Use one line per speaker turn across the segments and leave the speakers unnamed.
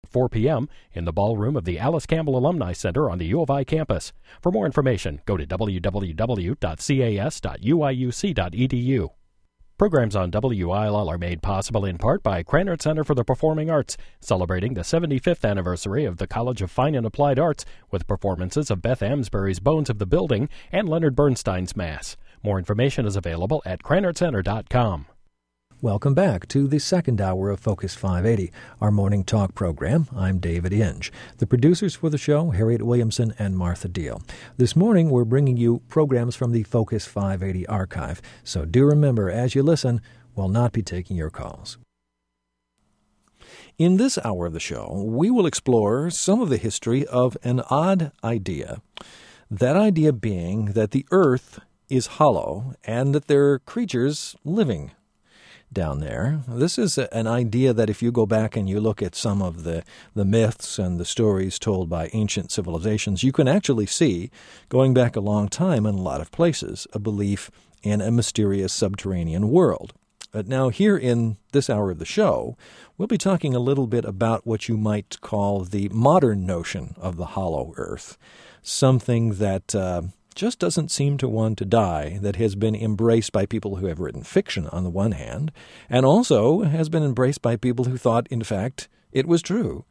4 p.m. in the ballroom of the Alice Campbell Alumni Center on the U of I campus. For more information, go to www.cas.uiuc.edu. Programs on WILL are made possible in part by Krannert Center for the Performing Arts, celebrating the 75th anniversary of the College of Fine and Applied Arts with performances of Beth Amsbury's Bones of the Building and Leonard Bernstein's Mass. More information is available at KrannertCenter.com.
Welcome back to the second hour of Focus 580, our morning talk program. I'm David Inge. The producers for the show, Harriet Williamson and Martha Deal. This morning, we're bringing you programs from the Focus 580 archive. So do remember, as you listen, we'll not be taking your calls. In this hour of the show, we will explore some of the history of an odd idea. That idea being that the earth is hollow and that there are creatures living down there. This is an idea that if you go back and you look at some of the myths and the stories told by ancient civilizations, you can actually see, going back a long time in a lot of places, a belief in a mysterious subterranean world. But now here in this hour of the show, we'll be talking a little bit about what you might call the modern notion of the hollow earth, something that just doesn't seem to want to die, that has been embraced by people who have written fiction on the one hand, and also has been embraced by people who thought, in fact, it was true,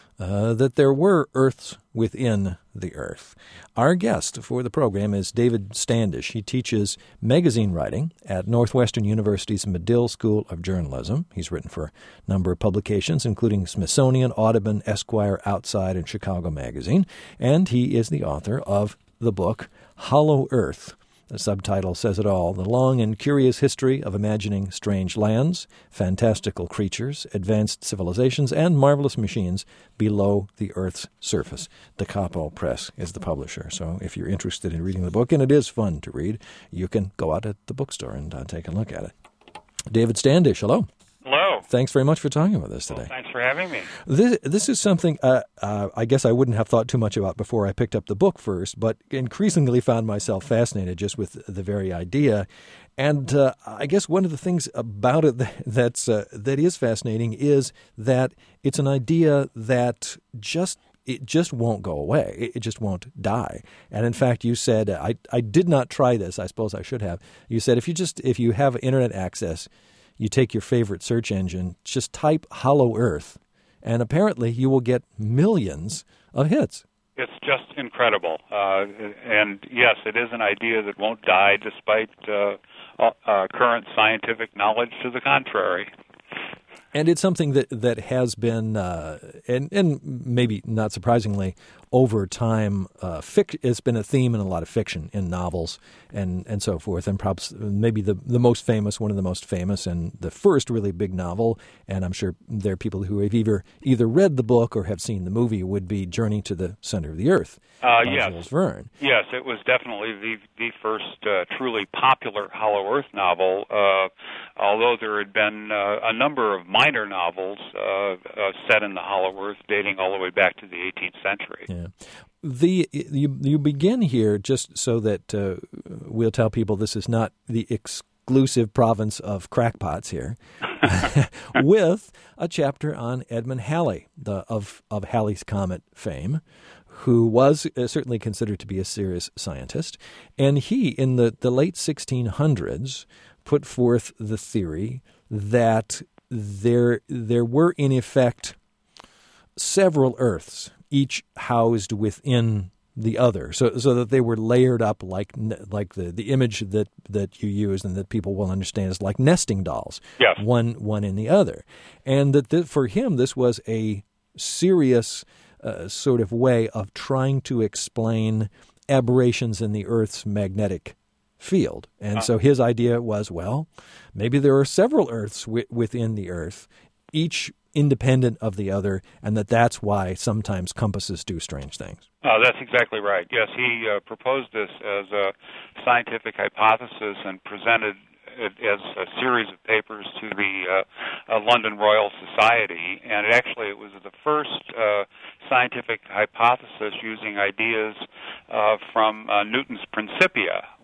that there were earths within the earth. Our guest for the program is David Standish. He teaches magazine writing at Northwestern University's Medill School of Journalism. He's written for a number of publications, including Smithsonian, Audubon, Esquire, Outside, and Chicago Magazine, and he is the author of the book Hollow Earth. The subtitle says it all: The Long and Curious History of Imagining Strange Lands, Fantastical Creatures, Advanced Civilizations, and Marvelous Machines Below the Earth's Surface. Da Capo Press is the publisher. So if you're interested in reading the book, and it is fun to read, you can go out at the bookstore and take a look at it. David Standish, hello.
Hello.
Thanks very much for talking with us today.
Well, thanks for having me.
This is something I guess I wouldn't have thought too much about before I picked up the book first, but increasingly found myself fascinated just with the very idea. And I guess one of the things about it that is fascinating is that it's an idea that it just won't go away. It just won't die. And in fact, you said, I did not try this. I suppose I should have. You said if you have internet access, you take your favorite search engine, just type Hollow Earth, and apparently you will get millions of hits.
It's just incredible. And yes, it is an idea that won't die despite current scientific knowledge to the contrary.
And it's something that has been, and maybe not surprisingly, over time, it's been a theme in a lot of fiction, in novels and so forth. And perhaps maybe the most famous, one of the most famous, and the first really big novel, and I'm sure there are people who have either read the book or have seen the movie, would be Journey to the Center of the Earth.
Yes.
Jules Verne.
Yes, it was definitely the first truly popular Hollow Earth novel, although there had been a number of minor novels set in the Hollow Earth dating all the way back to the 18th century.
Yeah. You begin here, just so that we'll tell people this is not the exclusive province of crackpots here, with a chapter on Edmund Halley, of Halley's Comet fame, who was certainly considered to be a serious scientist. And he, in the late 1600s, put forth the theory that there were, in effect, several Earths, each housed within the other, so that they were layered up like the image that you used and that people will understand is like nesting dolls,
yes.
one in the other. And that for him, this was a serious sort of way of trying to explain aberrations in the Earth's magnetic field. And so his idea was, well, maybe there are several Earths within the Earth, each independent of the other, and that's why sometimes compasses do strange things.
That's exactly right. Yes, he proposed this as a scientific hypothesis and presented it as a series of papers to the London Royal Society, and it was the first scientific hypothesis using ideas from Newton's Principia, which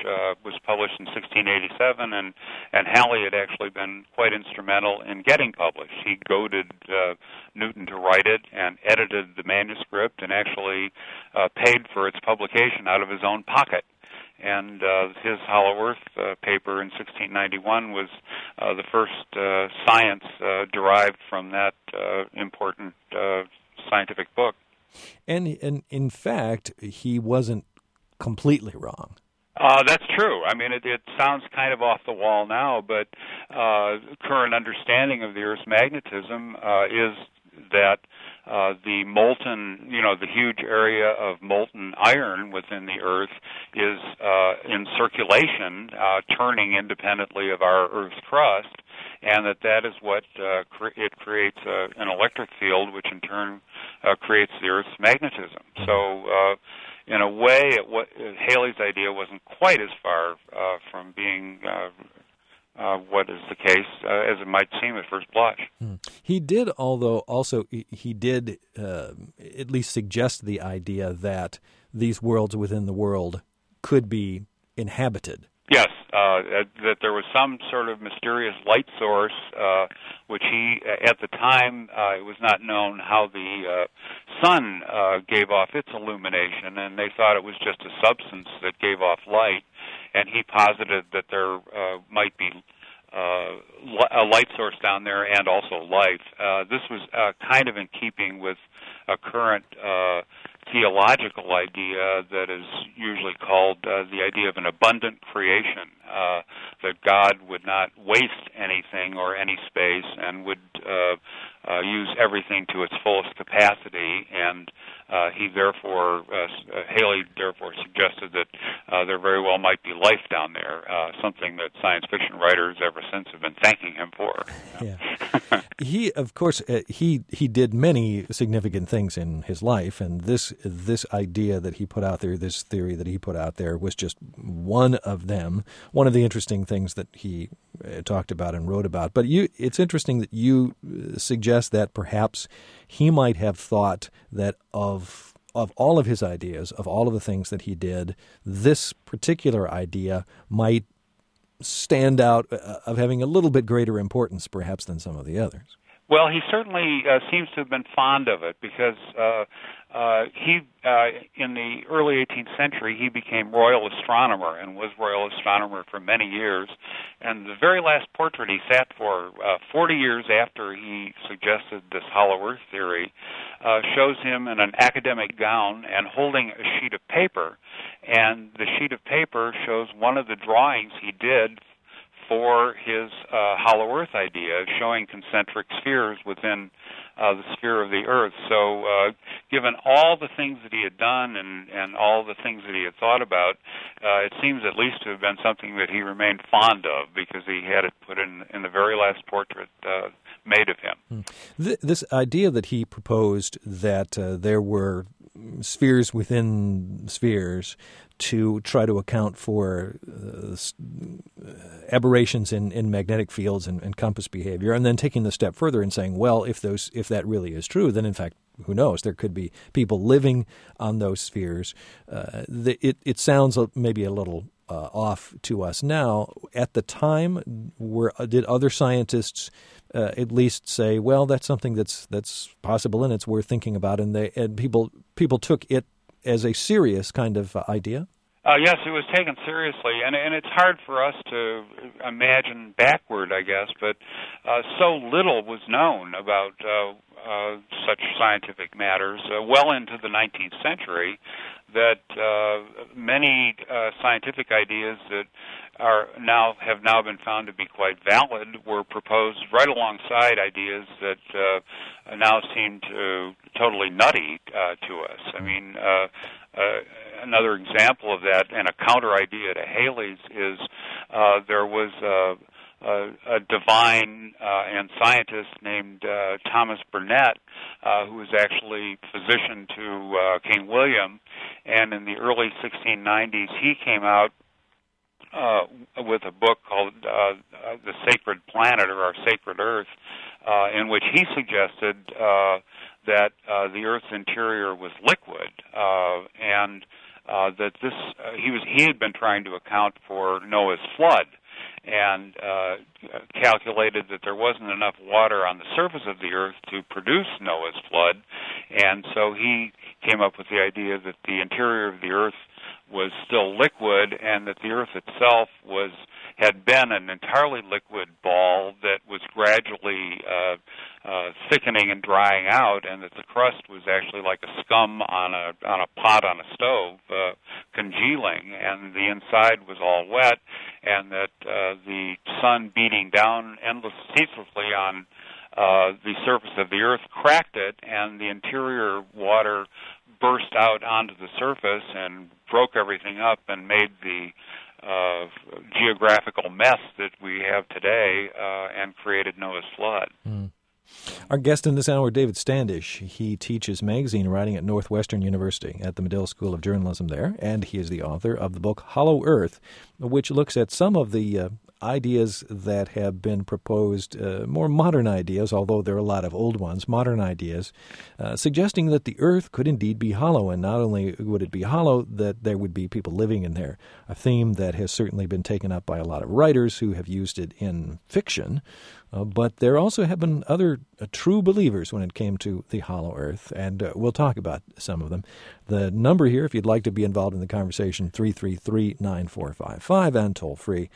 was published in 1687, and Halley had actually been quite instrumental in getting published. He goaded Newton to write it and edited the manuscript and actually paid for its publication out of his own pocket. And his Hollow Earth paper in 1691 was the first science derived from that important scientific book.
And in fact, he wasn't completely wrong.
That's true. I mean, it sounds kind of off the wall now, but current understanding of the Earth's magnetism is that the molten, the huge area of molten iron within the Earth is in circulation, turning independently of our Earth's crust, and that is what it creates an electric field, which in turn creates the Earth's magnetism. So, in a way, Halley's idea wasn't quite as far from being what is the case as it might seem at first blush.
He did, although also he did at least suggest the idea that these worlds within the world could be inhabited.
Yes, that there was some sort of mysterious light source, which he, at the time, it was not known how the sun gave off its illumination, and they thought it was just a substance that gave off light, and he posited that there might be a light source down there and also life. This was kind of in keeping with a current theological idea that is usually called the idea of an abundant creation, that God would not waste anything or any space and would use everything to its fullest capacity, and Halley therefore suggested that there very well might be life down there, something that science fiction writers ever since have been thanking him for.
Yeah. He, of course, he did many significant things in his life, and this idea that he put out there, this theory that he put out there, was just one of them. One of the interesting things that he talked about and wrote about. But it's interesting that you suggest that perhaps he might have thought that of all of his ideas, of all of the things that he did, this particular idea might stand out of having a little bit greater importance perhaps than some of the others.
Well, he certainly seems to have been fond of it because he, in the early 18th century, he became royal astronomer and was royal astronomer for many years. And the very last portrait he sat for, 40 years after he suggested this hollow Earth theory, shows him in an academic gown and holding a sheet of paper. And the sheet of paper shows one of the drawings he did for his hollow Earth idea, showing concentric spheres within the sphere of the Earth. So given all the things that he had done and all the things that he had thought about, it seems at least to have been something that he remained fond of because he had it put in the very last portrait made of him.
This idea that he proposed that there were spheres within spheres to try to account for aberrations in magnetic fields and compass behavior, and then taking the step further and saying, well, if that really is true, then in fact, who knows? There could be people living on those spheres. It sounds maybe a little off to us now. At the time, did other scientists at least say, well, that's something that's possible and it's worth thinking about, and people took it as a serious kind of idea?
Yes, it was taken seriously, and it's hard for us to imagine backward, I guess, but so little was known about such scientific matters well into the 19th century that many scientific ideas that have now been found to be quite valid were proposed right alongside ideas that now seem totally nutty to us. I mean, another example of that, and a counter idea to Halley's, is there was a divine and scientist named Thomas Burnet, who was actually physician to King William, and in the early 1690s he came out with a book called The Sacred Planet, or Our Sacred Earth, in which he suggested that the Earth's interior was liquid, and that he had been trying to account for Noah's flood, and calculated that there wasn't enough water on the surface of the earth to produce Noah's flood, and so he came up with the idea that the interior of the earth was still liquid, and that the earth itself had been an entirely liquid ball that was gradually thickening and drying out, and that the crust was actually like a scum on a pot on a stove, congealing, and the inside was all wet, and that the sun beating down ceaselessly on the surface of the earth cracked it, and the interior water burst out onto the surface and broke everything up and made the geographical mess that we have today and created Noah's flood.
Mm. Our guest in this hour, David Standish. He teaches magazine writing at Northwestern University at the Medill School of Journalism there, and he is the author of the book Hollow Earth, which looks at some of the ideas that have been proposed, more modern ideas, although there are a lot of old ones, modern ideas, suggesting that the earth could indeed be hollow, and not only would it be hollow, that there would be people living in there, a theme that has certainly been taken up by a lot of writers who have used it in fiction, but there also have been other true believers when it came to the hollow earth, and we'll talk about some of them. The number here, if you'd like to be involved in the conversation, 333-9455, and toll-free,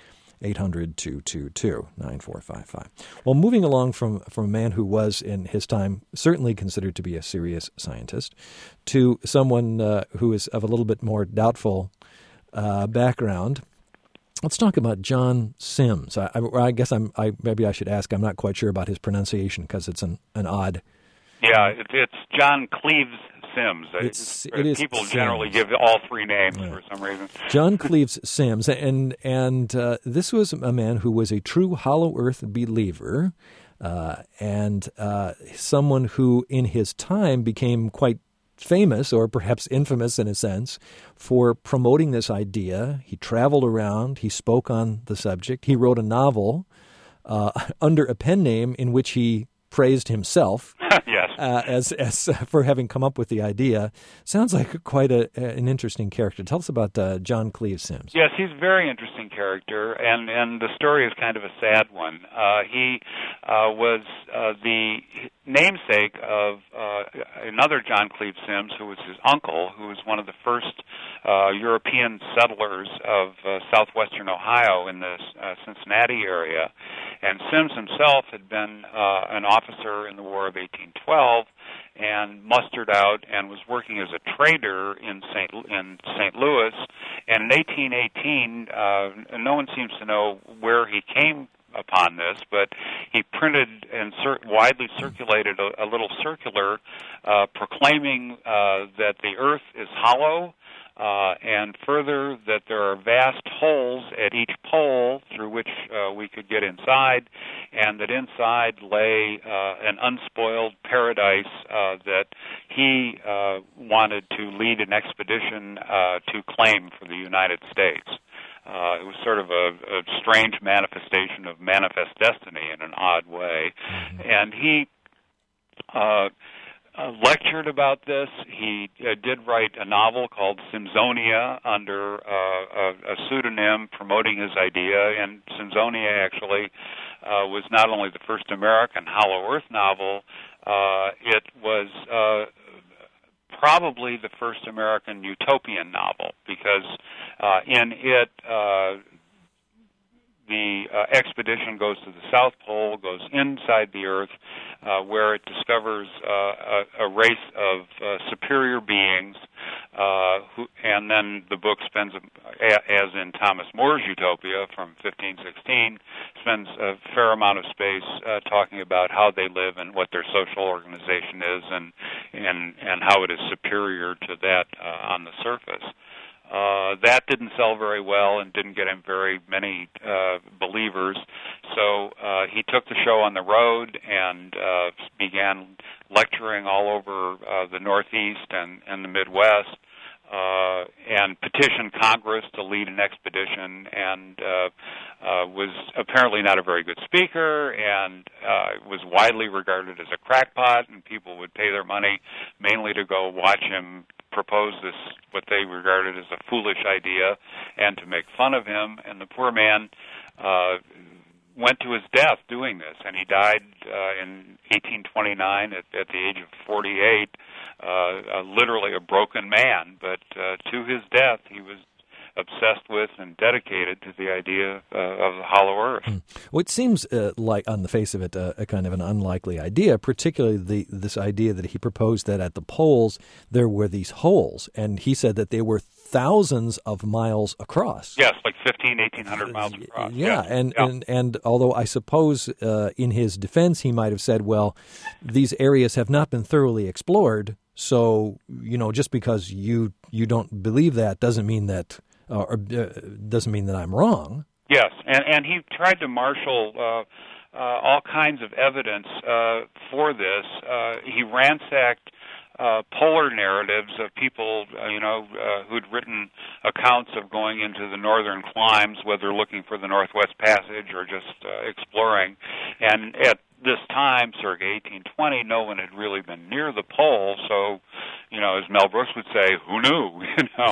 800-222-9455. Well, moving along from a man who was, in his time, certainly considered to be a serious scientist, to someone who is of a little bit more doubtful background, let's talk about John Sims. I guess maybe I should ask, I'm not quite sure about his pronunciation because it's an odd...
Yeah, it's John Cleves Sims.
It is
people
Sims.
Generally give all three names for some reason.
John Cleves Sims, and this was a man who was a true Hollow Earth believer, and someone who in his time became quite famous, or perhaps infamous in a sense, for promoting this idea. He traveled around, he spoke on the subject, he wrote a novel under a pen name in which he praised himself.
Yes.
As for having come up with the idea. Sounds like quite an interesting character. Tell us about John Cleves Sims.
Yes, he's a very interesting character, and the story is kind of a sad one. He was the namesake of another John Cleves Sims, who was his uncle, who was one of the first European settlers of southwestern Ohio in the Cincinnati area. And Sims himself had been an officer in the War of 1812 and mustered out and was working as a trader in St. Louis. And in 1818, no one seems to know where he came upon this, but he printed and widely circulated a little circular proclaiming that the earth is hollow, and further that there are vast holes at each pole through which we could get inside, and that inside lay an unspoiled paradise that he wanted to lead an expedition to claim for the United States. It was sort of a strange manifestation of manifest destiny in an odd way. Mm-hmm. And he lectured about this. He did write a novel called Simsonia under a pseudonym promoting his idea, and Simsonia actually was not only the first American Hollow Earth novel, it was probably the first American utopian novel, because in it the expedition goes to the South Pole, goes inside the Earth, where it discovers a race of superior beings, and then the book spends, as in Thomas More's Utopia from 1516, spends a fair amount of space talking about how they live and what their social organization is, and how it is superior to that on the surface. That didn't sell very well and didn't get him very many believers. So he took the show on the road and began lecturing all over the Northeast and the Midwest, and petitioned Congress to lead an expedition, and was apparently not a very good speaker, and was widely regarded as a crackpot, and people would pay their money mainly to go watch him propose this, what they regarded as a foolish idea, and to make fun of him. And the poor man went to his death doing this, and he died in 1829 at the age of 48, literally a broken man. But to his death, he was obsessed with and dedicated to the idea of the hollow earth.
Well, it seems like, on the face of it, a kind of an unlikely idea, particularly this idea that he proposed that at the poles there were these holes, and he said that they were thousands of miles across.
Yes, like 1,800 miles across.
Yeah,
yes.
And although I suppose in his defense he might have said, well, these areas have not been thoroughly explored, so, just because you don't believe that doesn't mean that doesn't mean that I'm wrong.
Yes, and he tried to marshal all kinds of evidence for this. He ransacked polar narratives of people, who'd written accounts of going into the northern climes, whether looking for the Northwest Passage or just exploring. And at this time, circa 1820, no one had really been near the pole, so, as Mel Brooks would say, who knew,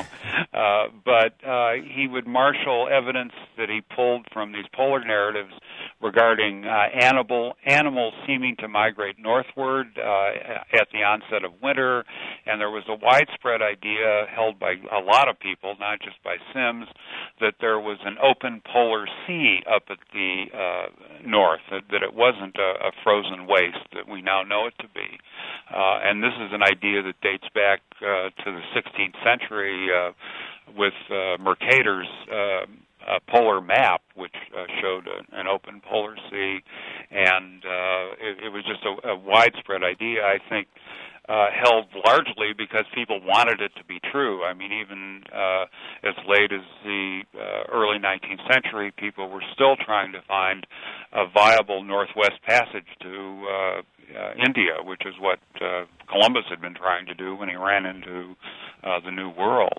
But he would marshal evidence that he pulled from these polar narratives regarding animals seeming to migrate northward at the onset of winter, and there was a widespread idea held by a lot of people, not just by Sims, that there was an open polar sea up at the north, that it wasn't a frozen waste that we now know it to be. And this is an idea that dates back to the 16th century with Mercator's polar map, which showed an open polar sea, and it was just a widespread idea, I think, held largely because people wanted it to be true. I mean, even as late as the early 19th century, people were still trying to find a viable Northwest Passage to India, which is what Columbus had been trying to do when he ran into the New World.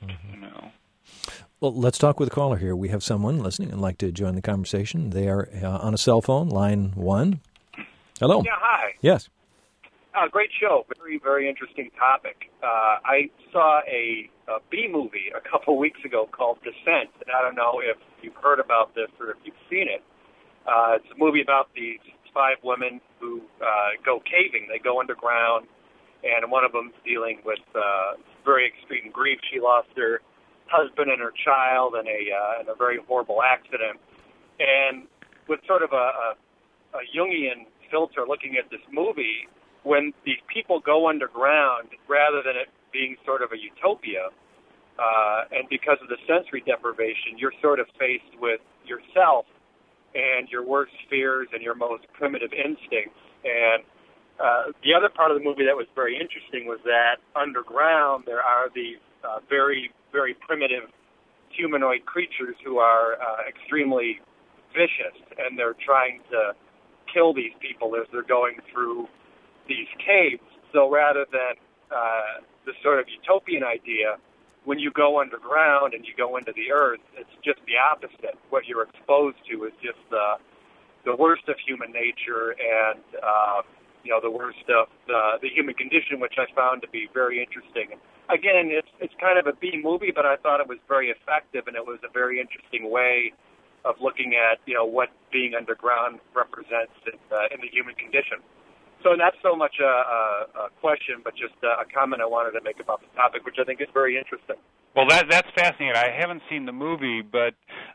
Well, let's talk with a caller here. We have someone listening and like to join the conversation. They are on a cell phone, line 1. Hello.
Yeah, hi.
Yes.
Great show. Very, very interesting topic. I saw a B movie a couple weeks ago called Descent, and I don't know if you've heard about this or if you've seen it. It's a movie about these 5 women who go caving. They go underground, and one of them's dealing with very extreme grief. She lost her husband and her child in a very horrible accident. And with sort of a Jungian filter looking at this movie, when these people go underground, rather than it being sort of a utopia, and because of the sensory deprivation, you're sort of faced with yourself and your worst fears and your most primitive instincts. And the other part of the movie that was very interesting was that underground there are these very, very primitive humanoid creatures who are extremely vicious, and they're trying to kill these people as they're going through these caves. So rather than the sort of utopian idea, when you go underground and you go into the earth, it's just the opposite. What you're exposed to is just the worst of human nature and the worst of the human condition, which I found to be very interesting. Again, it's kind of a B movie, but I thought it was very effective, and it was a very interesting way of looking at what being underground represents in the human condition. So not so much a question, but just a comment I wanted to make about the topic, which I think is very interesting.
Well, that's fascinating. I haven't seen the movie, but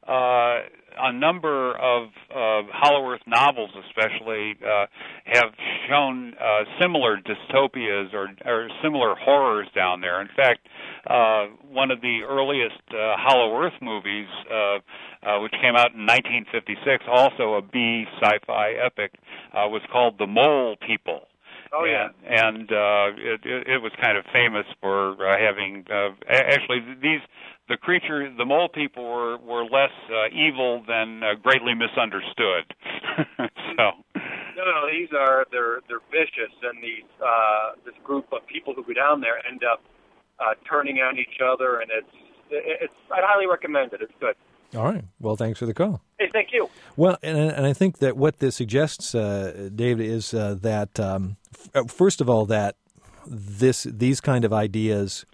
a number of Hollow Earth novels especially have shown similar dystopias or similar horrors down there. In fact, one of the earliest Hollow Earth movies, which came out in 1956, also a B sci-fi epic, was called The Mole People.
Oh, yeah.
And it was kind of famous for having actually the creature, the mole people were less evil than greatly misunderstood. So.
No, they're vicious, and this group of people who go down there end up turning on each other, and it's I'd highly recommend it. It's good.
All right. Well, thanks for the call.
Hey, thank you.
Well, and I think that what this suggests, David, is that first of all, that these kind of ideas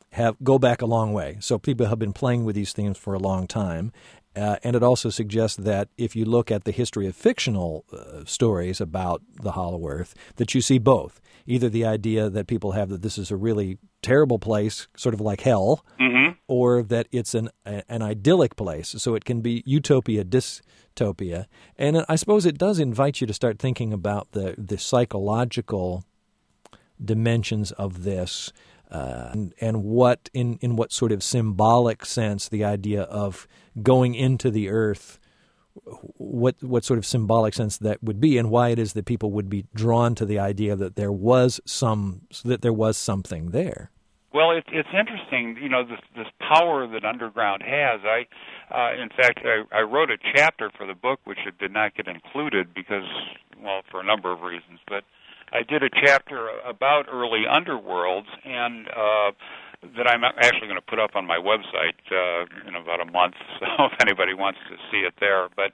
go back a long way. So people have been playing with these themes for a long time. And it also suggests that if you look at the history of fictional stories about the Hollow Earth, that you see both. Either the idea that people have that this is a really terrible place, sort of like hell, or that it's an idyllic place. So it can be utopia, dystopia. And I suppose it does invite you to start thinking about the psychological dimensions of this, and what in what sort of symbolic sense the idea of going into the earth, what sort of symbolic sense that would be, and why it is that people would be drawn to the idea that there was something there.
Well, it's interesting, this power that underground has. In fact, I wrote a chapter for the book which it did not get included because, well, for a number of reasons, but I did a chapter about early underworlds, and that I'm actually going to put up on my website in about a month, so if anybody wants to see it there. But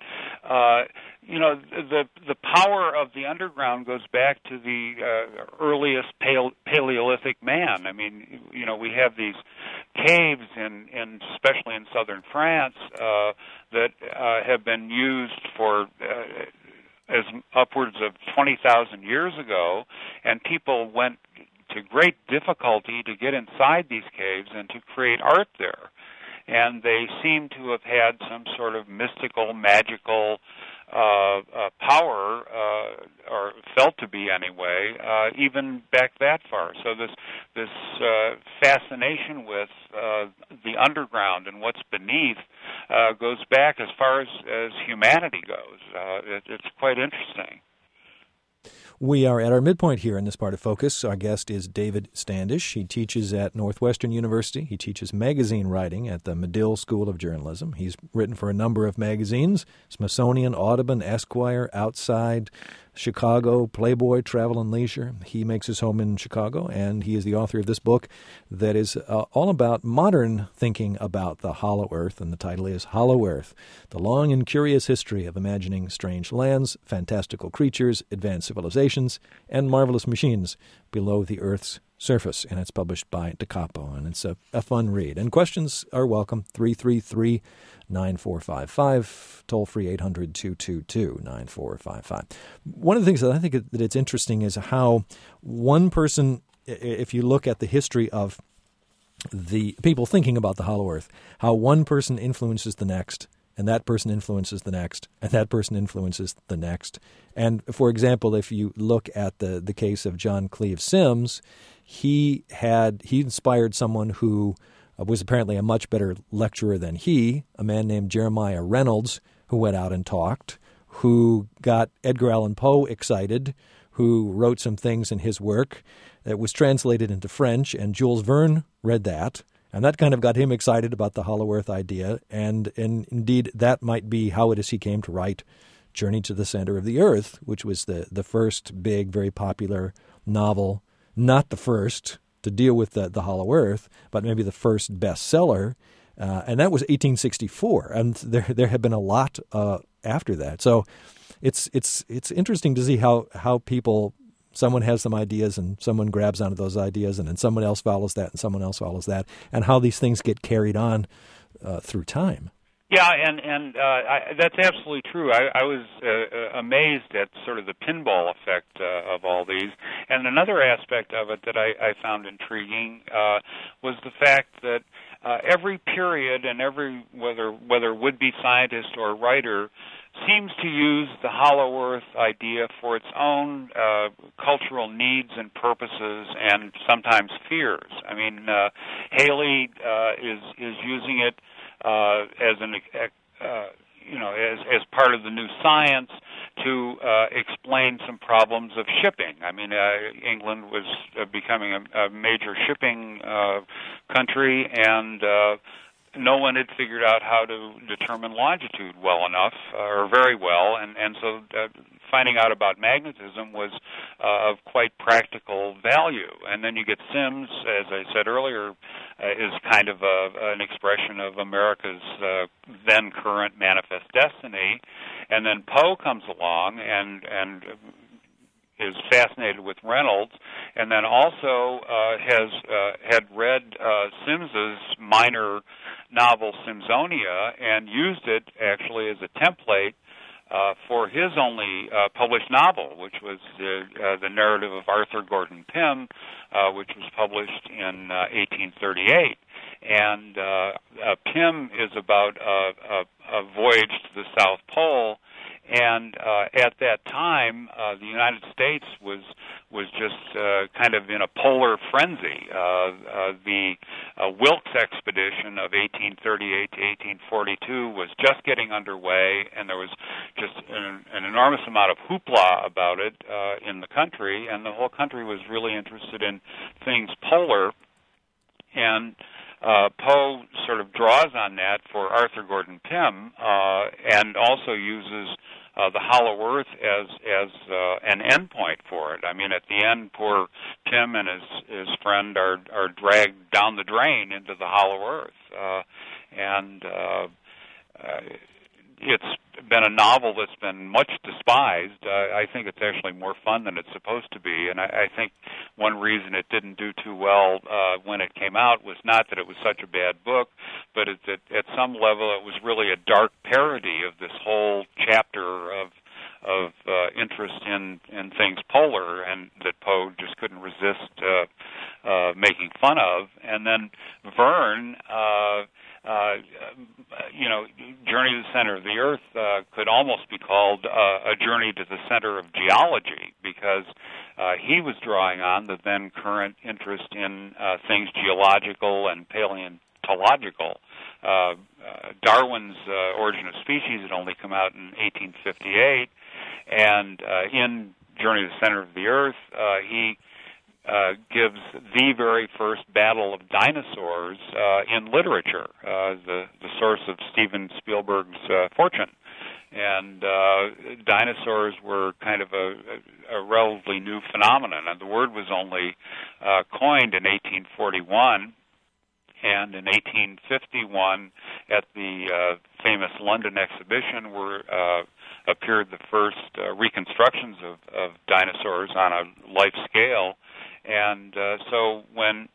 the power of the underground goes back to the earliest Paleolithic man. I mean, we have these caves especially in southern France that have been used for as upwards of 20,000 years ago, and people went to great difficulty to get inside these caves and to create art there. And they seem to have had some sort of mystical, magical power, or felt to be anyway, even back that far. So this fascination with the underground and what's beneath goes back as far as humanity goes. It's quite interesting.
We are at our midpoint here in this part of Focus. Our guest is David Standish. He teaches at Northwestern University. He teaches magazine writing at the Medill School of Journalism. He's written for a number of magazines: Smithsonian, Audubon, Esquire, Outside, Chicago, Playboy, Travel and Leisure. He makes his home in Chicago, and he is the author of this book that is all about modern thinking about the Hollow Earth, and the title is Hollow Earth: The Long and Curious History of Imagining Strange Lands, Fantastical Creatures, Advanced Civilizations, and Marvelous Machines Below the Earth's Surface. And it's published by Da Capo, and it's a fun read. And questions are welcome, 333-9455, toll-free 800-222-9455. One of the things that I think that it's interesting is how one person, if you look at the history of the people thinking about the Hollow Earth, how one person influences the next, and that person influences the next, and that person influences the next. And, for example, if you look at the case of John Cleve Sims, he inspired someone who was apparently a much better lecturer than he, a man named Jeremiah Reynolds, who went out and talked, who got Edgar Allan Poe excited, who wrote some things in his work that was translated into French, and Jules Verne read that. And that kind of got him excited about the Hollow Earth idea, and indeed that might be how it is he came to write Journey to the Center of the Earth, which was the first big, very popular novel, not the first to deal with the Hollow Earth, but maybe the first bestseller, and that was 1864, and there have been a lot after that. So it's interesting to see how people. Someone has some ideas, and someone grabs onto those ideas, and then someone else follows that, and someone else follows that, and how these things get carried on through time.
Yeah, and that's absolutely true. I was amazed at sort of the pinball effect of all these. And another aspect of it that I found intriguing was the fact that every period and every whether would-be scientist or writer seems to use the Hollow Earth idea for its own cultural needs and purposes, and sometimes fears. I mean, Haley is using it as part of the new science to explain some problems of shipping. I mean, England was becoming a major shipping country, and no one had figured out how to determine longitude well enough, or very well, and so finding out about magnetism was of quite practical value. And then you get Sims, as I said earlier, is kind of an expression of America's then current manifest destiny. And then Poe comes along and is fascinated with Reynolds, and then also had read Sims's minor novel Simsonia and used it actually as a template for his only published novel, which was the narrative of Arthur Gordon Pym, which was published in 1838. And Pym is about a voyage to the South Pole, and at that time, the United States was just kind of in a polar frenzy. The Wilkes expedition of 1838 to 1842 was just getting underway, and there was just an enormous amount of hoopla about it in the country, and the whole country was really interested in things polar. And Poe sort of draws on that for Arthur Gordon Pym, and also uses the Hollow Earth as an endpoint for it. I mean, at the end, poor Pym and his friend are dragged down the drain into the Hollow Earth, and it's been a novel that's been much despised. I think it's actually more fun than it's supposed to be, and I think one reason it didn't do too well when it came out was not that it was such a bad book, but that at some level it was really a dark parody of this whole chapter of interest in things polar, and that Poe just couldn't resist making fun of. And then Verne, Journey to the Center of the Earth could almost be called a journey to the center of geology, because he was drawing on the then current interest in things geological and paleontological. Darwin's Origin of Species had only come out in 1858, and in Journey to the Center of the Earth, he gives the very first battle of dinosaurs in literature, the source of Steven Spielberg's fortune. And dinosaurs were kind of a relatively new phenomenon, and the word was only coined in 1841. And in 1851, at the famous London exhibition, appeared the first reconstructions of dinosaurs on a life scale. And so when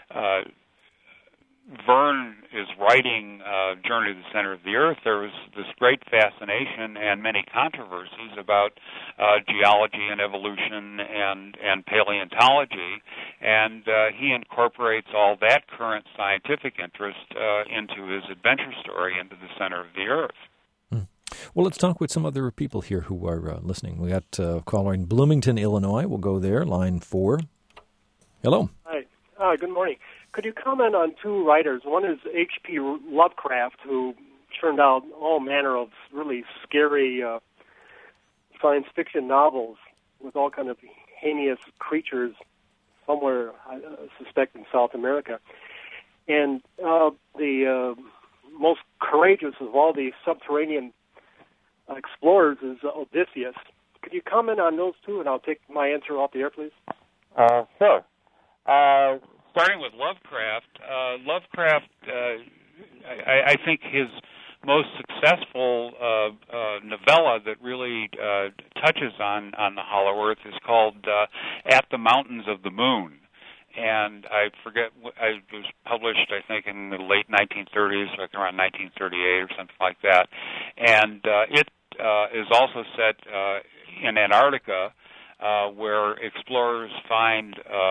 Verne is writing Journey to the Center of the Earth, there was this great fascination and many controversies about geology and evolution and paleontology, and he incorporates all that current scientific interest into his adventure story, into the center of the Earth.
Well, let's talk with some other people here who are listening. We got a caller in Bloomington, Illinois. We'll go there, line 4. Hello.
Hi, good morning. Could you comment on two writers? One is H.P. Lovecraft, who churned out all manner of really scary science fiction novels with all kind of heinous creatures somewhere, I suspect, in South America. And the most courageous of all the subterranean explorers is Odysseus. Could you comment on those two, and I'll take my answer off the air, please?
Sure. Starting with Lovecraft, I think his most successful novella that really touches on the Hollow Earth is called At the Mountains of the Moon. And I forget, it was published, I think, in the late 1930s, like around 1938 or something like that. And it is also set in Antarctica, where explorers find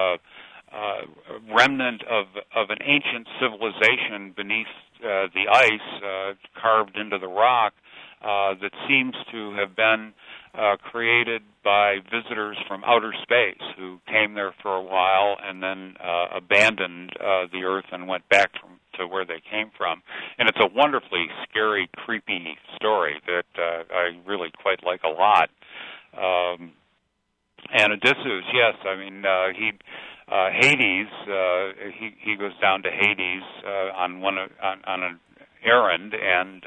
remnant of an ancient civilization beneath the ice, carved into the rock, that seems to have been created by visitors from outer space who came there for a while and then abandoned the Earth and went back to where they came from. And it's a wonderfully scary, creepy story that I really quite like a lot. And Odysseus, yes, I mean, Hades, he goes down to Hades on an errand, and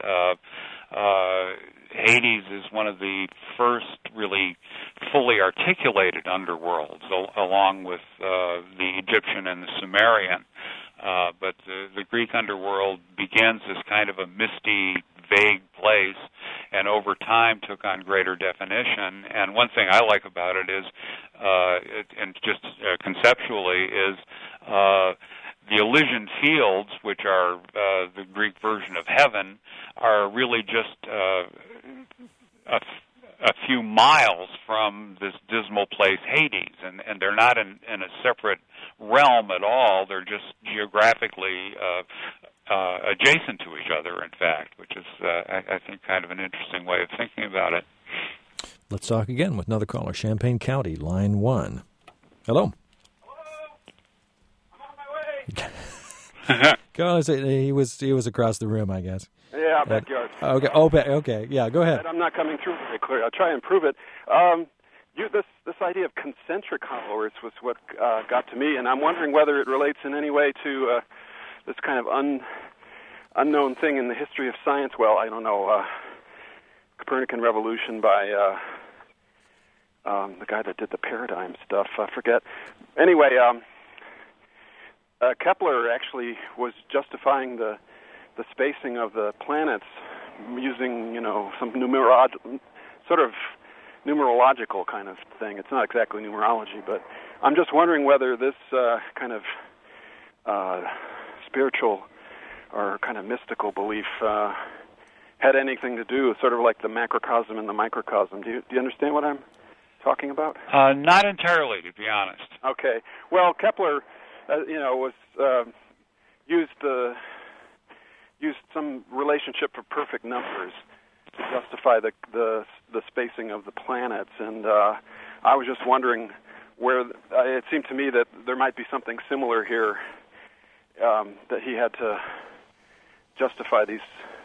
Hades is one of the first really fully articulated underworlds, along with the Egyptian and the Sumerian. But the Greek underworld begins as kind of a misty, vague place, and over time took on greater definition. And one thing I like about it is and just conceptually, is the Elysian Fields, which are the Greek version of heaven, are really just a few miles from this dismal place, Hades, and they're not in a separate realm at all. They're just geographically adjacent to each other, in fact, which is, I think, kind of an interesting way of thinking about it.
Let's talk again with another caller, Champaign County, line 1. Hello.
I'm on my way.
God, he was across the room, I guess.
Yeah, backyard.
Okay. Okay. Yeah, go ahead.
I'm not coming through very clear. I'll try and prove it. This idea of concentric hollow Earths was what got to me, and I'm wondering whether it relates in any way to this kind of unknown thing in the history of science. Well, I don't know. Copernican revolution by the guy that did the paradigm stuff. I forget. Anyway, Kepler actually was justifying the spacing of the planets using, some sort of numerological kind of thing. It's not exactly numerology, but I'm just wondering whether this kind of spiritual or kind of mystical belief had anything to do, sort of like the macrocosm and the microcosm. Do you understand what I'm talking about?
Not entirely, to be honest.
Okay. Well, Kepler, was used some relationship for perfect numbers to justify the spacing of the planets, and I was just wondering where it seemed to me that there might be something similar here, that he had to justify these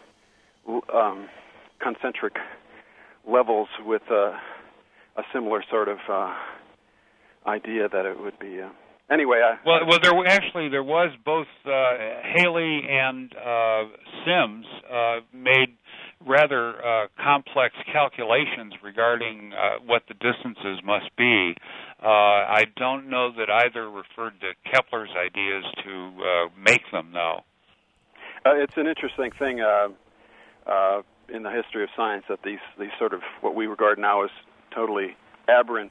concentric levels with a similar sort of idea that it would be. Anyway,
there was both Haley and Sims made rather complex calculations regarding what the distances must be. I don't know that either referred to Kepler's ideas to make them, though.
It's an interesting thing in the history of science that these sort of what we regard now as totally aberrant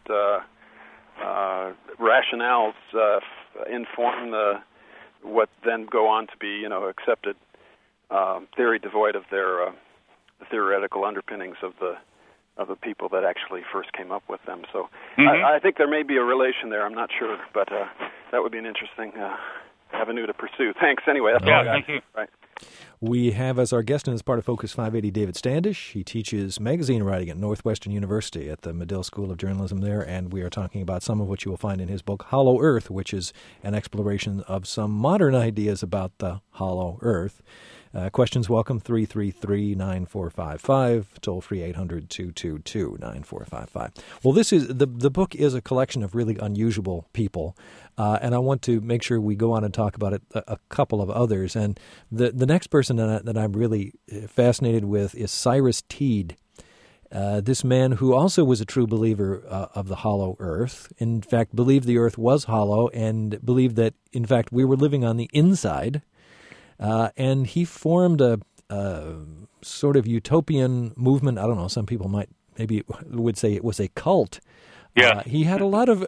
rationales inform what then go on to be, accepted theory devoid of their the theoretical underpinnings of the people that actually first came up with them. So I think there may be a relation there. I'm not sure, but that would be an interesting avenue to pursue. Thanks. Anyway, that's all I got.
Thank you.
Right.
We have as our guest in this part of Focus 580 David Standish. He teaches magazine writing at Northwestern University at the Medill School of Journalism there, and we are talking about some of what you will find in his book, Hollow Earth, which is an exploration of some modern ideas about the hollow Earth. Questions welcome, 333-9455, toll-free 800-222-9455. Well, this is the book is a collection of really unusual people, and I want to make sure we go on and talk about it, a couple of others. And the next person that I'm really fascinated with is Cyrus Teed. This man who also was a true believer of the hollow Earth, in fact, believed the Earth was hollow and believed that, in fact, we were living on the inside. And he formed a sort of utopian movement. I don't know, some people maybe would say it was a cult.
Yeah.
He had a lot of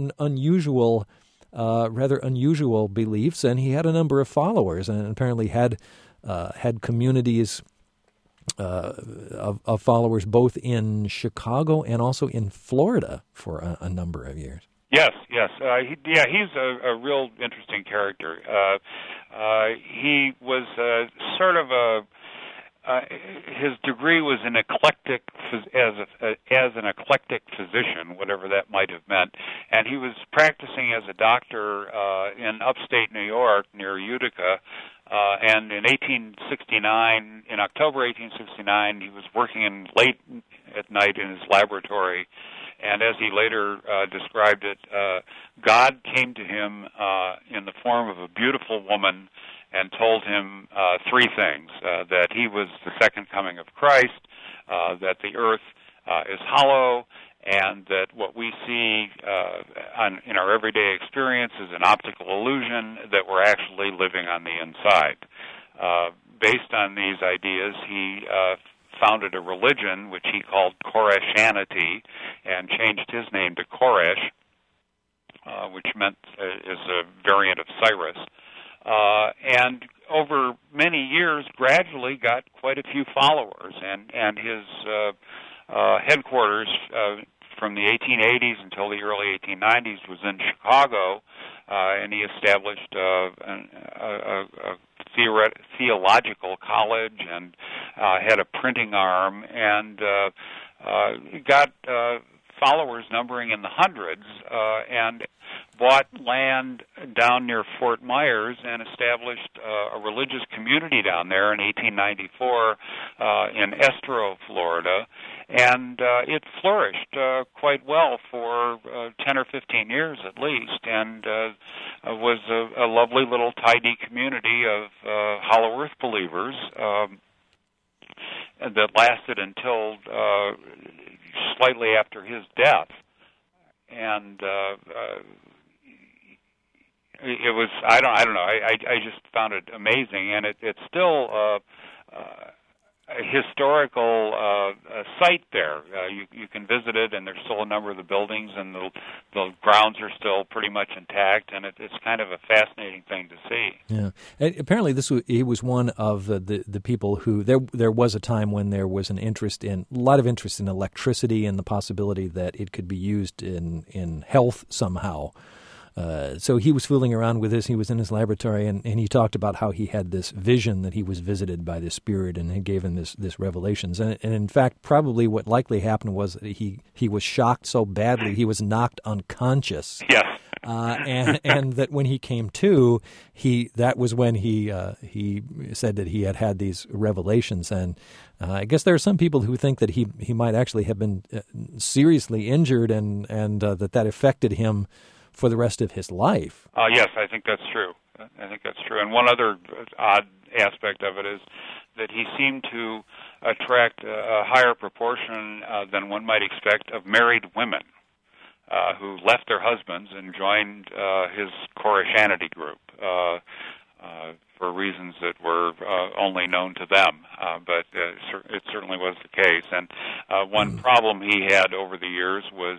rather unusual beliefs, and he had a number of followers, and apparently had communities of followers both in Chicago and also in Florida for a number of years.
Yes. He's a real interesting character. He was sort of his degree was an eclectic as an eclectic physician, whatever that might have meant, and he was practicing as a doctor in upstate New York near Utica. And in October 1869, he was working late at night in his laboratory. And as he later described it, God came to him in the form of a beautiful woman and told him three things: that he was the second coming of Christ, that the earth is hollow, and that what we see in our everyday experience is an optical illusion, that we're actually living on the inside. Based on these ideas, he founded a religion which he called Koreshanity and changed his name to Koresh. which meant is a variant of Cyrus. And over many years, gradually got quite a few followers, and his headquarters from the 1880s until the early 1890s was in Chicago, and he established a theological college and had a printing arm, and got followers numbering in the hundreds, and bought land down near Fort Myers and established a religious community down there in 1894 in Estero, Florida, and it flourished quite well for 10 or 15 years at least, and was a lovely little tidy community of Hollow Earth believers that lasted until slightly after his death. And it was, I don't know, I just found it amazing, and it's still a historical site there. You can visit it, and there's still a number of the buildings, and the grounds are still pretty much intact, and it's kind of a fascinating thing to see.
Yeah, and apparently he was one of the people who there was a time when there was a lot of interest in electricity and the possibility that it could be used in health somehow. So he was fooling around with this. He was in his laboratory, and he talked about how he had this vision that he was visited by the Spirit, and it gave him this revelations. And in fact, probably what likely happened was that he was shocked so badly he was knocked unconscious.
Yes.
And that when he came to, that was when he said that he had these revelations. And I guess there are some people who think that he might actually have been seriously injured, and that affected him for the rest of his life.
Yes, I think that's true. And one other odd aspect of it is that he seemed to attract a higher proportion than one might expect of married women who left their husbands and joined his Koreshanity group for reasons that were only known to them, but it certainly was the case. And one problem he had over the years was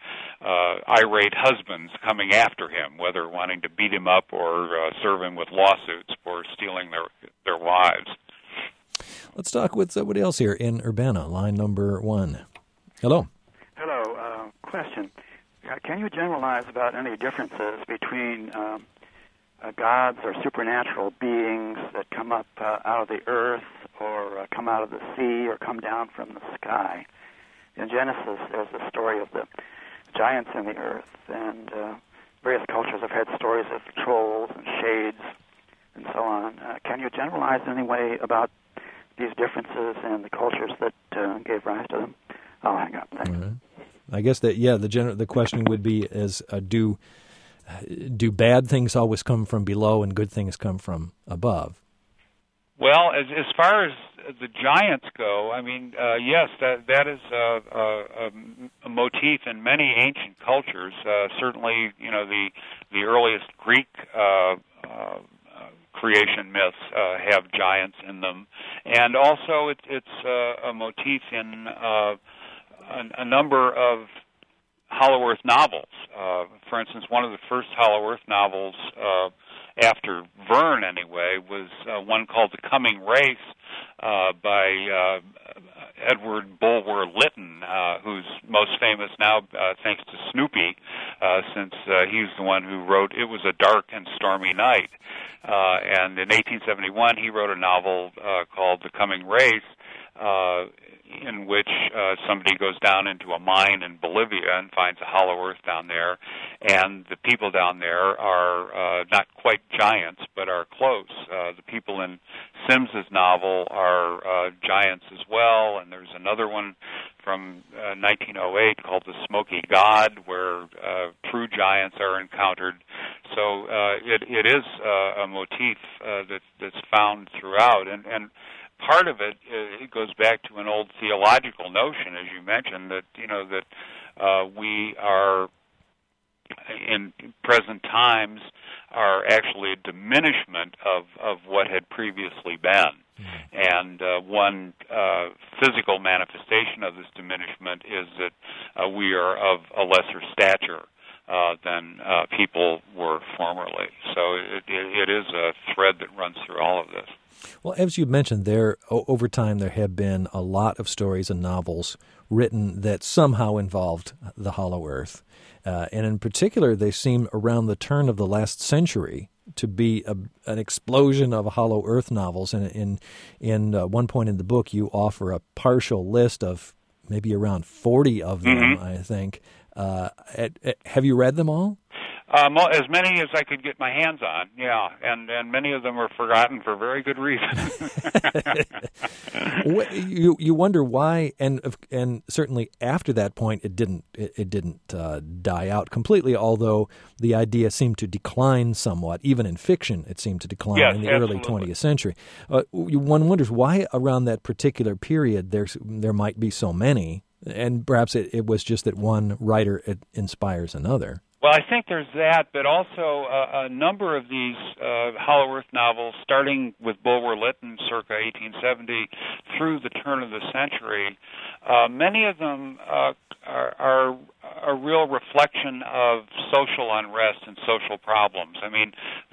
irate husbands coming after him, whether wanting to beat him up or serve him with lawsuits for stealing their wives.
Let's talk with somebody else here in Urbana, line number 1. Hello.
Hello. Question. Can you generalize about any differences between gods or supernatural beings that come up out of the earth or come out of the sea or come down from the sky? In Genesis, there's the story of the giants in the earth, and various cultures have had stories of trolls and shades and so on. Can you generalize in any way about these differences and the cultures that gave rise to them? I'll hang up. Thanks.
Right. I guess that, the question would be is, do bad things always come from below and good things come from above?
Well, as far as the giants go, I mean, yes, that is a motif in many ancient cultures. Certainly, the earliest Greek creation myths have giants in them, and also it's a motif in a number of Hollow Earth novels. For instance, one of the first Hollow Earth novels, after Verne anyway, was one called The Coming Race by Edward Bulwer Lytton, who's most famous now thanks to Snoopy, since he's the one who wrote It Was a Dark and Stormy Night. And in 1871, he wrote a novel called The Coming Race, in which somebody goes down into a mine in Bolivia and finds a hollow earth down there, and the people down there are not quite giants, but are close. The people in Sims's novel are giants as well, and there's another one from 1908 called The Smoky God, where true giants are encountered. So it is a motif that's found throughout, and part of it goes back to an old theological notion, as you mentioned, that we are in present times are actually a diminishment of what had previously been. And one physical manifestation of this diminishment is that we are of a lesser stature. than people were formerly. So it is a thread that runs through all of this.
Well, as you mentioned, over time there have been a lot of stories and novels written that somehow involved the Hollow Earth. And in particular, they seem around the turn of the last century to be an explosion of Hollow Earth novels. And in one point in the book, you offer a partial list of maybe around 40 of them, I think. Have you read them all?
As many as I could get my hands on, yeah, and many of them were forgotten for very good reason.
You wonder why, and certainly after that point, it didn't die out completely. Although the idea seemed to decline somewhat, even in fiction, it seemed to decline in the early 20th century. One wonders why around that particular period there might be so many, and perhaps it was just that one writer inspires another.
Well, I think there's that, but also a number of these Hollow Earth novels, starting with Bulwer Lytton circa 1870 through the turn of the century, many of them are a real reflection of social unrest and social problems. I mean,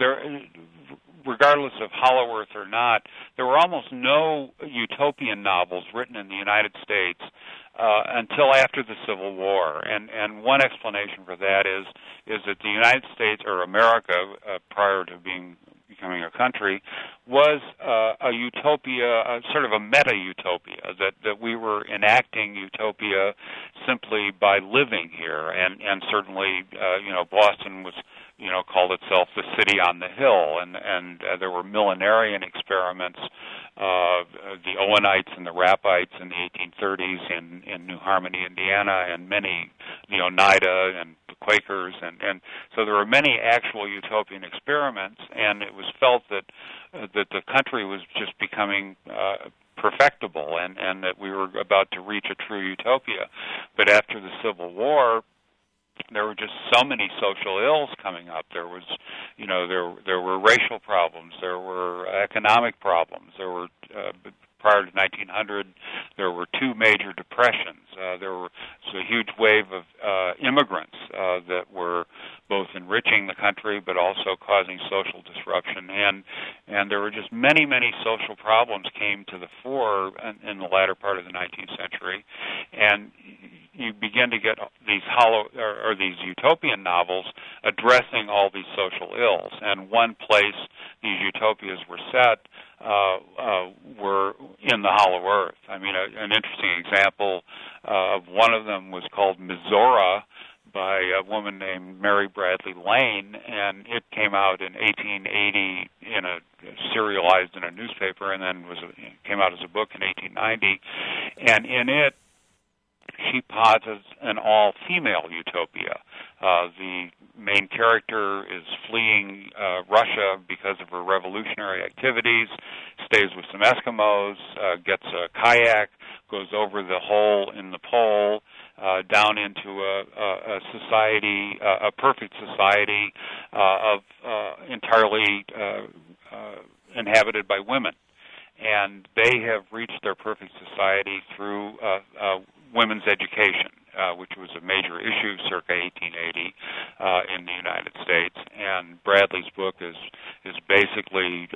regardless of Hollow Earth or not, there were almost no utopian novels written in the United States until after the Civil War, and one explanation for that is that the United States, or America, prior to becoming a country, was a utopia, sort of a meta-utopia, that we were enacting utopia simply by living here, and certainly, Boston was, called itself the city on the hill, and there were millenarian experiments, the Owenites and the Rappites in the 1830s in New Harmony, Indiana, and many, the Oneida and the Quakers, and so there were many actual utopian experiments, and it was felt that the country was just becoming perfectible, and that we were about to reach a true utopia. But after the Civil War, there were just so many social ills coming up. There was, there were racial problems. There were economic problems. There were, prior to 1900, there were two major depressions. There was a huge wave of immigrants that were both enriching the country but also causing social disruption. And there were just many, many social problems came to the fore in the latter part of the 19th century. And you begin to get these these utopian novels addressing all these social ills. And one place these utopias were set were in the Hollow Earth. I mean, an interesting example of one of them was called Mizora by a woman named Mary Bradley Lane, and it came out in 1880 serialized in a newspaper, and then came out as a book in 1890. And in it, she posits an all-female utopia. The main character is fleeing Russia because of her revolutionary activities, stays with some Eskimos, gets a kayak, goes over the hole in the pole, down into a society, a perfect society of entirely inhabited by women. And they have reached their perfect society through women's education, which was a major issue circa 1880 in the United States. And Bradley's book is basically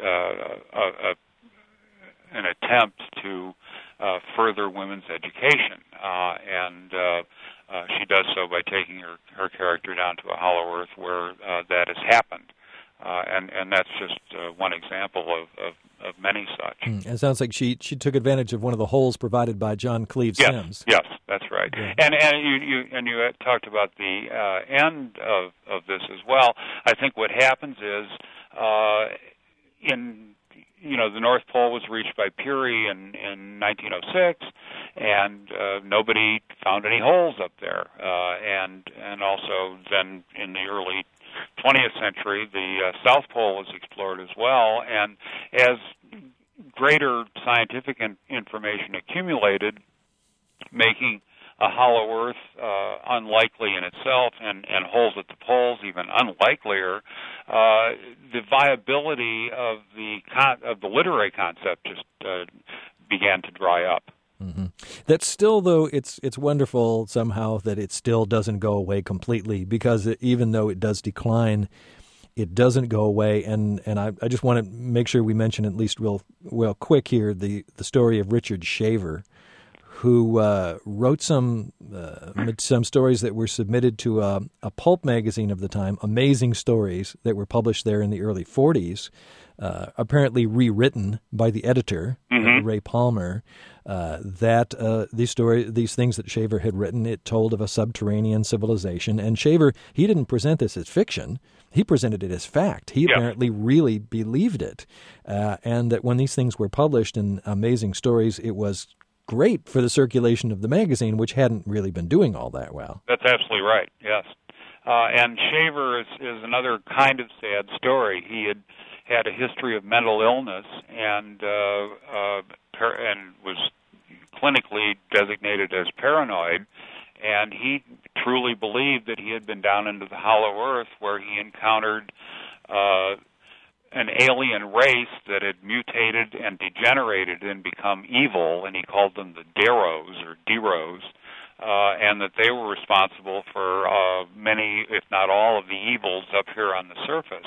an attempt to further women's education, and she does so by taking her character down to a Hollow Earth where that has happened. And that's just one example of many such.
It sounds like she took advantage of one of the holes provided by John Cleves Sims.
Yes, that's right. Yeah. And you talked about the end of this as well. I think what happens is the North Pole was reached by Peary in 1906, and nobody found any holes up there. And also then in the early 20th century, the South Pole was explored as well, and as greater scientific information accumulated, making a Hollow Earth unlikely in itself, and holes at the poles even unlikelier, the viability of the literary concept just began to dry up.
Mm-hmm. That's still, though, it's wonderful somehow that it still doesn't go away completely, because even though it does decline, it doesn't go away. And I just want to make sure we mention at least real quick here the story of Richard Shaver, who wrote some stories that were submitted to a pulp magazine of the time, Amazing Stories, that were published there in the early 40s, apparently rewritten by the editor, Ray Palmer, these things that Shaver had written, it told of a subterranean civilization. And Shaver, he didn't present this as fiction. He presented it as fact. He apparently really believed it. And that when these things were published in Amazing Stories, it was great for the circulation of the magazine, which hadn't really been doing all that well.
That's absolutely right, yes. And Shaver is another kind of sad story. He had a history of mental illness and was clinically designated as paranoid, and he truly believed that he had been down into the hollow earth where he encountered an alien race that had mutated and degenerated and become evil, and he called them the Deros or Deros, and that they were responsible for many, if not all, of the evils up here on the surface.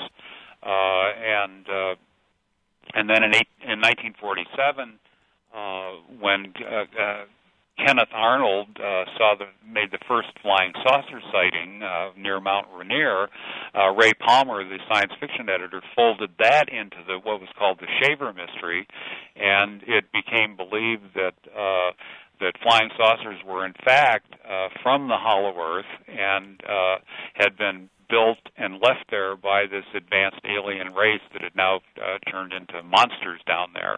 And then in 1947, when Kenneth Arnold made the first flying saucer sighting near Mount Rainier, Ray Palmer, the science fiction editor, folded that into what was called the Shaver mystery, and it became believed that flying saucers were in fact from the hollow earth and had been built and left there by this advanced alien race that had now turned into monsters down there.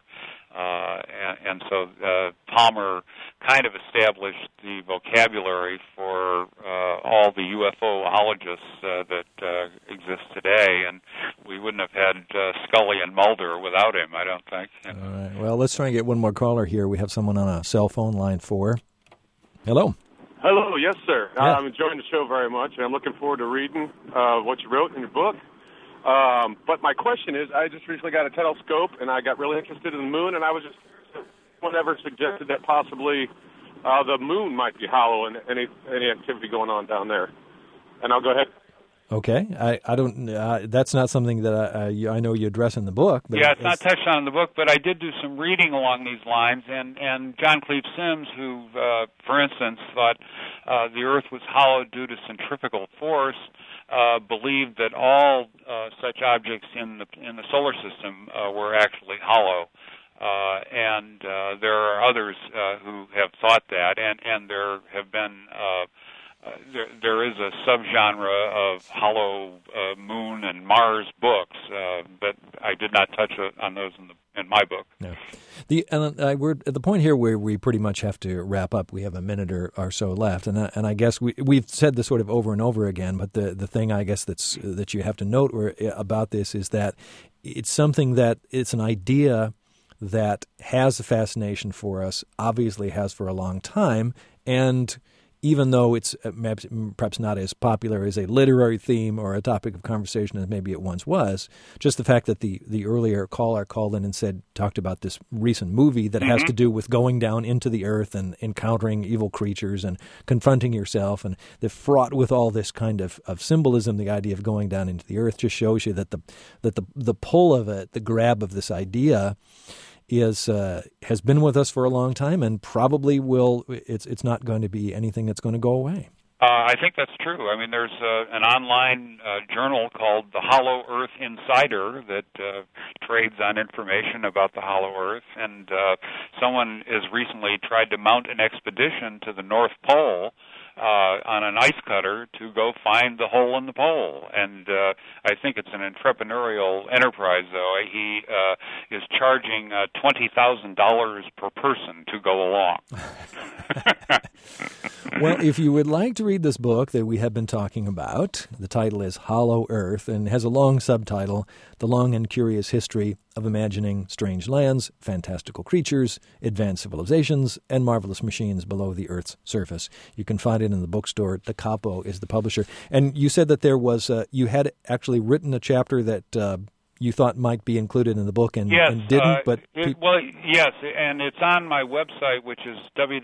And so Palmer kind of established the vocabulary for all the UFOologists that exist today, and we wouldn't have had Scully and Mulder without him, I don't think.
All right. Well, let's try and get one more caller here. We have someone on a cell phone, line 4. Hello.
Hello, yes, sir.
Yeah.
I'm enjoying the show very much, and I'm looking forward to reading what you wrote in your book. But my question is, I just recently got a telescope, and I got really interested in the moon, and I was just whenever suggested that possibly the moon might be hollow and any activity going on down there. And I'll go ahead.
Okay, I don't. That's not something that I know you address in the book. But
yeah, it's not touched on in the book, but I did do some reading along these lines, and John Cleve Sims, who, for instance, thought the Earth was hollow due to centrifugal force, believed that all such objects in the solar system were actually hollow. And there are others who have thought that, and there have been there is a subgenre of hollow moon and Mars books, but I did not touch on those in my book.
No. We're at the point here where we pretty much have to wrap up. We have a minute or so left, and I guess we've said this sort of over and over again. But the thing I guess that you have to note about this is that it's something that it's an idea that has a fascination for us, obviously has for a long time, and even though it's perhaps not as popular as a literary theme or a topic of conversation as maybe it once was, just the fact that the earlier caller called in and talked about this recent movie that has to do with going down into the earth and encountering evil creatures and confronting yourself, and they're fraught with all this kind of symbolism. The idea of going down into the earth just shows you that the pull of it, the grab of this idea, has been with us for a long time, and probably will. It's not going to be anything that's going to go away.
I think that's true. I mean, there's an online journal called the Hollow Earth Insider that trades on information about the Hollow Earth, and someone has recently tried to mount an expedition to the North Pole on an ice cutter to go find the hole in the pole. And I think it's an entrepreneurial enterprise, though. He is charging $20,000 per person to go along.
Well, if you would like to read this book that we have been talking about, the title is Hollow Earth and has a long subtitle, The Long and Curious History of Imagining Strange Lands, Fantastical Creatures, Advanced Civilizations, and Marvelous Machines Below the Earth's Surface. You can find it in the bookstore. Da Capo is the publisher. And you said that there was, you had actually written a chapter that you thought might be included in the book and,
yes,
and didn't.
Yes, and it's on my website, which is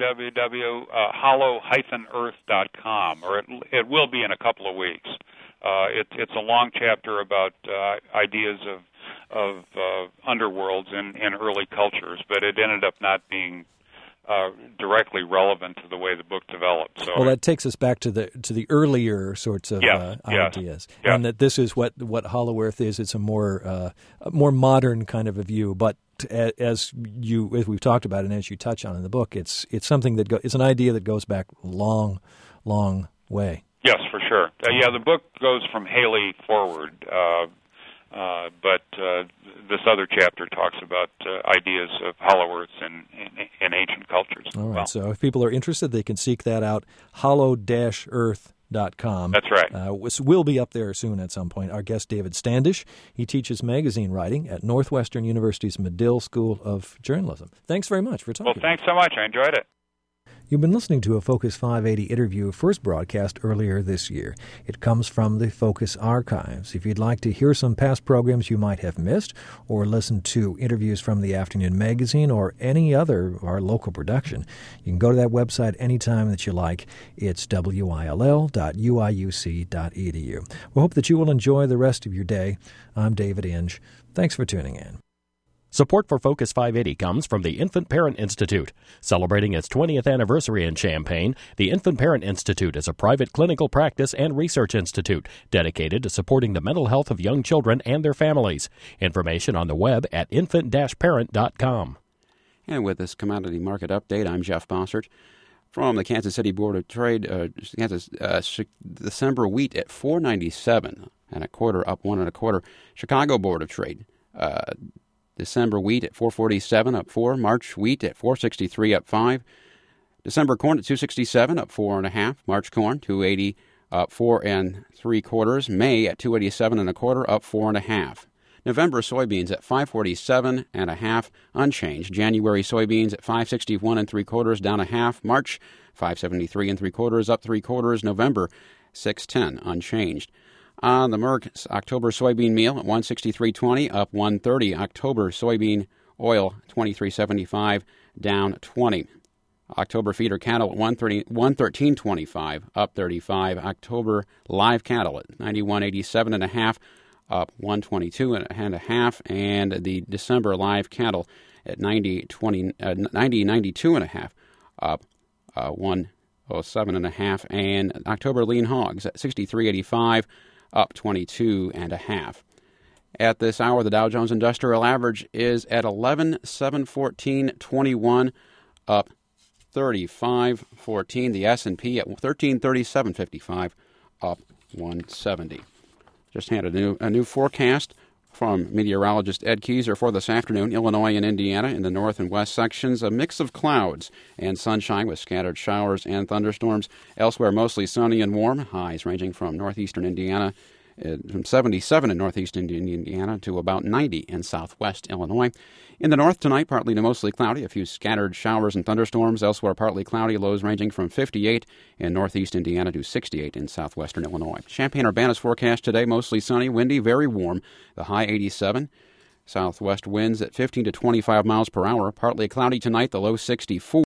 www.hollow-earth.com, or it will be in a couple of weeks. It's a long chapter about ideas of underworlds in early cultures, but it ended up not being directly relevant to the way the book developed. So,
well, that takes us back to the earlier sorts of ideas, and that this is what Hollow Earth is. It's a more modern kind of a view, but as we've talked about and as you touch on in the book, it's something it's an idea that goes back long way.
Yes, for sure. The book goes from Haley forward. But this other chapter talks about ideas of hollow earths in ancient cultures.
All right, so if people are interested, they can seek that out, hollow-earth.com.
That's right.
We'll be up there soon at some point. Our guest, David Standish, he teaches magazine writing at Northwestern University's Medill School of Journalism. Thanks very much for talking.
Well, thanks so much. I enjoyed it.
You've been listening to a Focus 580 interview first broadcast earlier this year. It comes from the Focus archives. If you'd like to hear some past programs you might have missed, or listen to interviews from the Afternoon Magazine or any other of our local production, you can go to that website anytime that you like. It's will.uiuc.edu. We hope that you will enjoy the rest of your day. I'm David Inge. Thanks for tuning in.
Support for Focus 580 comes from the Infant Parent Institute. Celebrating its 20th anniversary in Champaign, the Infant Parent Institute is a private clinical practice and research institute dedicated to supporting the mental health of young children and their families. Information on the web at infant-parent.com.
And with this commodity market update, I'm Jeff Bossert. From the Kansas City Board of Trade, December wheat at $4.97 and a quarter, up 1 1/4. Chicago Board of Trade, December wheat at $4.47, up 4. March wheat at $4.63, up 5. December corn at $2.67, up 4 1/2. March corn $2.80, up 4 3/4. May at $2.87 1/4, up 4 1/2. November soybeans at $5.47 1/2, unchanged. January soybeans at $5.61 3/4, down 1/2. March $5.73 3/4, up 3/4. November $6.10, unchanged. On the Merck October soybean meal at $163.20, up 1.30. October soybean oil $23.75, down 20. October feeder cattle at $113.25, up 35. October live cattle at $91.87 1/2, up 122 1/2, and the December live cattle at $90.92 1/2, up 107 1/2, and October lean hogs at $63.85. Up 22 1/2. At this hour, the Dow Jones Industrial Average is at 11,714.21, up 35.14. The S&P at 1337.55, up 170. Just had a new forecast from meteorologist Ed Keyser for this afternoon. Illinois and Indiana in the north and west sections, a mix of clouds and sunshine with scattered showers and thunderstorms. Elsewhere, mostly sunny and warm. Highs ranging from northeastern Indiana, from 77 in northeastern Indiana to about 90 in southwest Illinois. In the north tonight, partly to mostly cloudy, a few scattered showers and thunderstorms. Elsewhere, partly cloudy, lows ranging from 58 in northeast Indiana to 68 in southwestern Illinois. Champaign-Urbana's forecast today, mostly sunny, windy, very warm. The high 87. Southwest winds at 15 to 25 miles per hour. Partly cloudy tonight, the low 64.